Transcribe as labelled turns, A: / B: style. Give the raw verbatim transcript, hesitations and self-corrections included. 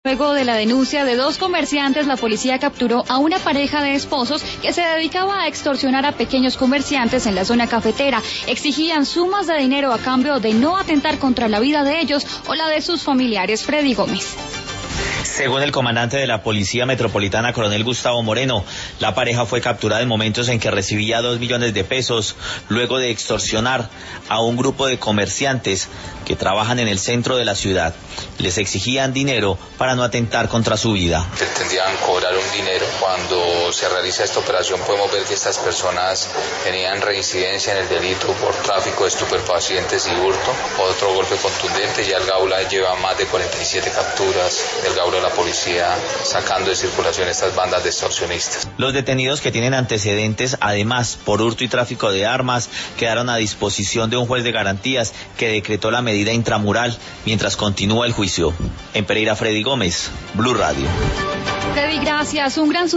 A: Luego de la denuncia de dos comerciantes, la policía capturó a una pareja de esposos que se dedicaba a extorsionar a pequeños comerciantes en la zona cafetera. Exigían sumas de dinero a cambio de no atentar contra la vida de ellos o la de sus familiares. Freddy Gómez.
B: Según el comandante de la Policía Metropolitana, coronel Gustavo Moreno, la pareja fue capturada en momentos en que recibía dos millones de pesos luego de extorsionar a un grupo de comerciantes que trabajan en el centro de la ciudad. Les exigían dinero para no atentar contra su vida.
C: Pretendían cobrar un dinero. Cuando se realiza esta operación podemos ver que estas personas tenían reincidencia en el delito por tráfico de estupefacientes y hurto. Otro golpe contundente, ya el Gaula lleva más de cuarenta y siete capturas del Gaula de la policía sacando de circulación estas bandas de extorsionistas.
B: Los detenidos, que tienen antecedentes además por hurto y tráfico de armas, quedaron a disposición de un juez de garantías que decretó la medida intramural mientras continúa el juicio. En Pereira, Freddy Gómez, Blue Radio.
A: Freddy, gracias. Un gran